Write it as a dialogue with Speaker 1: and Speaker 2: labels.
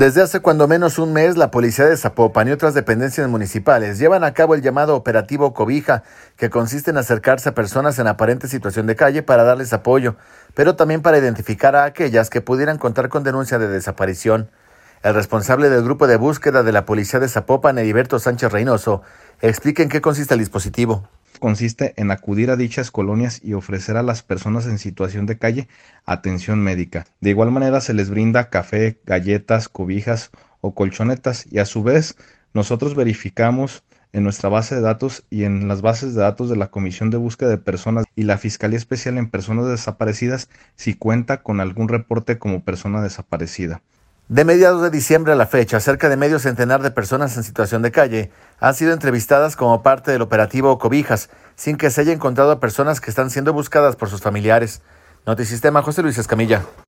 Speaker 1: Desde hace cuando menos un mes, la policía de Zapopan y otras dependencias municipales llevan a cabo el llamado Operativo Cobija, que consiste en acercarse a personas en aparente situación de calle para darles apoyo, pero también para identificar a aquellas que pudieran contar con denuncia de desaparición. El responsable del grupo de búsqueda de la policía de Zapopan, Heriberto Sánchez Reynoso, explica en qué consiste el dispositivo.
Speaker 2: Consiste en acudir a dichas colonias y ofrecer a las personas en situación de calle atención médica. De igual manera se les brinda café, galletas, cobijas o colchonetas y a su vez nosotros verificamos en nuestra base de datos y en las bases de datos de la Comisión de Búsqueda de Personas y la Fiscalía Especial en Personas Desaparecidas si cuenta con algún reporte como persona desaparecida.
Speaker 1: De mediados de diciembre a la fecha, cerca de medio centenar de personas en situación de calle han sido entrevistadas como parte del operativo Cobijas, sin que se haya encontrado a personas que están siendo buscadas por sus familiares. Notisistema, José Luis Escamilla.